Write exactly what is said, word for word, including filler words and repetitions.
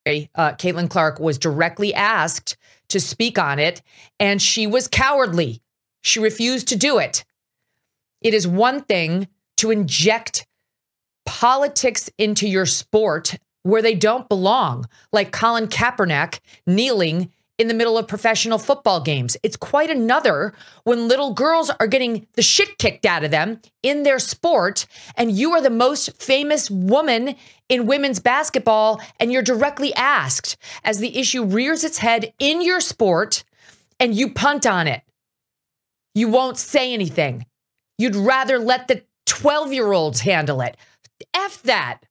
uh, Caitlin Clark was directly asked to speak on it, and she was cowardly. She refused to do it. It is one thing to inject politics into your sport where they don't belong, like Colin Kaepernick kneeling in the middle of professional football games. It's quite another when little girls are getting the shit kicked out of them in their sport, and you are the most famous woman in women's basketball, and you're directly asked as the issue rears its head in your sport, and you punt on it. You won't say anything. You'd rather let the twelve-year-olds handle it. F that.